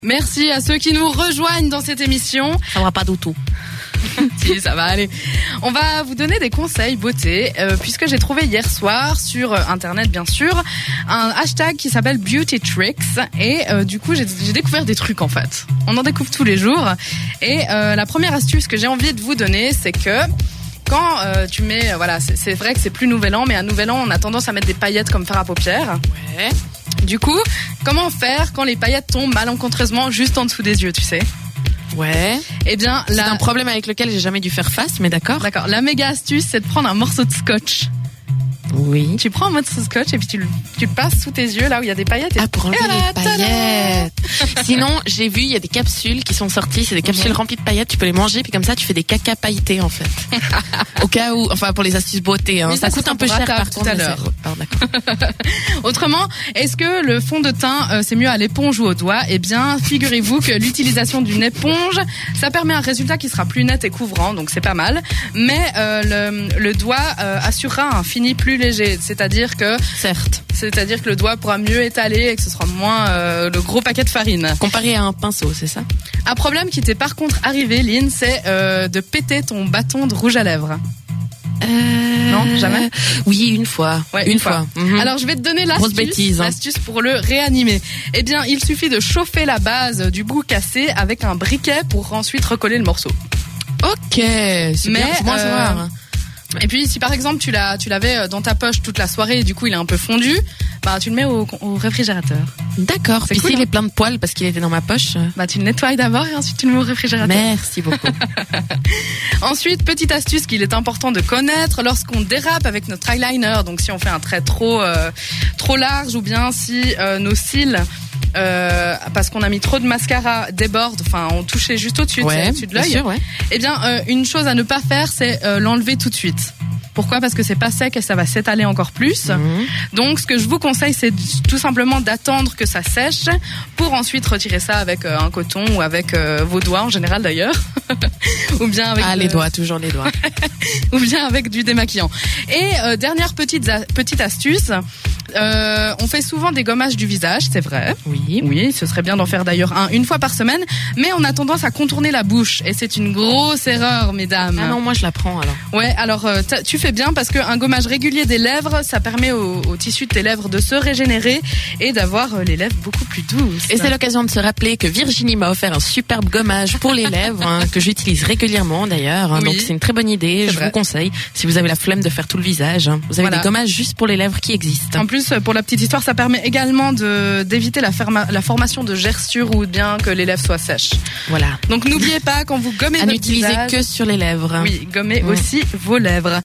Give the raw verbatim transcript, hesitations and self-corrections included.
Merci à ceux qui nous rejoignent dans cette émission. Ça va pas du tout. Si, ça va aller. On va vous donner des conseils beauté, euh, puisque j'ai trouvé hier soir sur internet, bien sûr, un hashtag qui s'appelle Beauty Tricks. Et euh, du coup, j'ai, j'ai découvert des trucs en fait. On en découvre tous les jours. Et euh, la première astuce que j'ai envie de vous donner, c'est que quand euh, tu mets, voilà, c'est, c'est vrai que c'est plus Nouvel An, mais à Nouvel An, on a tendance à mettre des paillettes comme fard à paupières. Ouais. Du coup, comment faire quand les paillettes tombent malencontreusement juste en dessous des yeux, tu sais ? Ouais. Eh bien, c'est la... un problème avec lequel j'ai jamais dû faire face, mais d'accord. D'accord. La méga astuce, c'est de prendre un morceau de scotch. Oui. Tu prends un morceau de scotch et puis tu le, tu le passes sous tes yeux, là où il y a des paillettes. Et ah, pour enlever voilà, les paillettes. Sinon, j'ai vu, il y a des capsules qui sont sorties. C'est des capsules mmh. remplies de paillettes. Tu peux les manger, puis comme ça, tu fais des caca pailletés, en fait. Au cas où, enfin, pour les astuces beauté, hein. Mais ça, ça coûte un peu cher, par tout contre. à l'heure. Oh, d'accord. Autrement, est-ce que le fond de teint, euh, c'est mieux à l'éponge ou au doigt? Eh bien, figurez-vous que l'utilisation d'une éponge, ça permet un résultat qui sera plus net et couvrant, donc c'est pas mal. Mais euh, le, le doigt euh, assurera un fini plus léger, c'est-à-dire que certes, c'est-à-dire que le doigt pourra mieux étaler et que ce sera moins euh, le gros paquet de farine. Comparé à un pinceau, c'est ça? Un problème qui t'est par contre arrivé, Lynn, c'est euh, de péter ton bâton de rouge à lèvres. Euh... Non, jamais. Oui, une fois. Ouais, une, une fois. fois. Mmh. Alors je vais te donner l'astuce, bêtise, hein. l'astuce pour le réanimer. Eh bien, il suffit de chauffer la base du bout cassé avec un briquet pour ensuite recoller le morceau. Ok, c'est Mais bien, c'est bon à euh, savoir. Et puis si par exemple tu l'as, tu l'avais dans ta poche toute la soirée et du coup il est un peu fondu, bah tu le mets au, au réfrigérateur. D'accord. C'est Puis cool, s'il hein. est plein de poils parce qu'il était dans ma poche. Bah tu le nettoies d'abord et ensuite tu le mets au réfrigérateur. Merci beaucoup. Ensuite, petite astuce qu'il est important de connaître lorsqu'on dérape avec notre eyeliner. Donc si on fait un trait trop euh, trop large ou bien si euh, nos cils Euh, parce qu'on a mis trop de mascara déborde, enfin on touchait juste au-dessus, ouais, au-dessus de l'œil. Sûr, ouais. Eh bien, euh, une chose à ne pas faire, c'est euh, l'enlever tout de suite. Pourquoi ? Parce que c'est pas sec et ça va s'étaler encore plus. Mmh. Donc, ce que je vous conseille, c'est tout simplement d'attendre que ça sèche pour ensuite retirer ça avec euh, un coton ou avec euh, vos doigts en général d'ailleurs, ou bien avec ah le... les doigts, toujours les doigts, ou bien avec du démaquillant. Et euh, dernière petite a- petite astuce. Euh, on fait souvent des gommages du visage, c'est vrai. Oui. Oui, ce serait bien d'en faire d'ailleurs un une fois par semaine, mais on a tendance à contourner la bouche et c'est une grosse erreur, mesdames. Ah non, moi je la prends alors. Ouais, alors euh, tu fais bien parce qu'un gommage régulier des lèvres, ça permet au, au tissu de tes lèvres de se régénérer et d'avoir euh, les lèvres beaucoup plus douces. Et c'est l'occasion de se rappeler que Virginie m'a offert un superbe gommage pour les lèvres, hein, que j'utilise régulièrement d'ailleurs. Hein, oui. Donc c'est une très bonne idée. C'est je vrai. vous conseille, si vous avez la flemme de faire tout le visage, hein, vous avez Voilà. des gommages juste pour les lèvres qui existent. En plus, pour la petite histoire, ça permet également de d'éviter la, ferma, la formation de gerçures ou bien que les lèvres soient sèches. Voilà. Donc n'oubliez pas quand vous gommez à votre n'utiliser visage, que sur les lèvres. oui, gommez Mmh. aussi vos lèvres.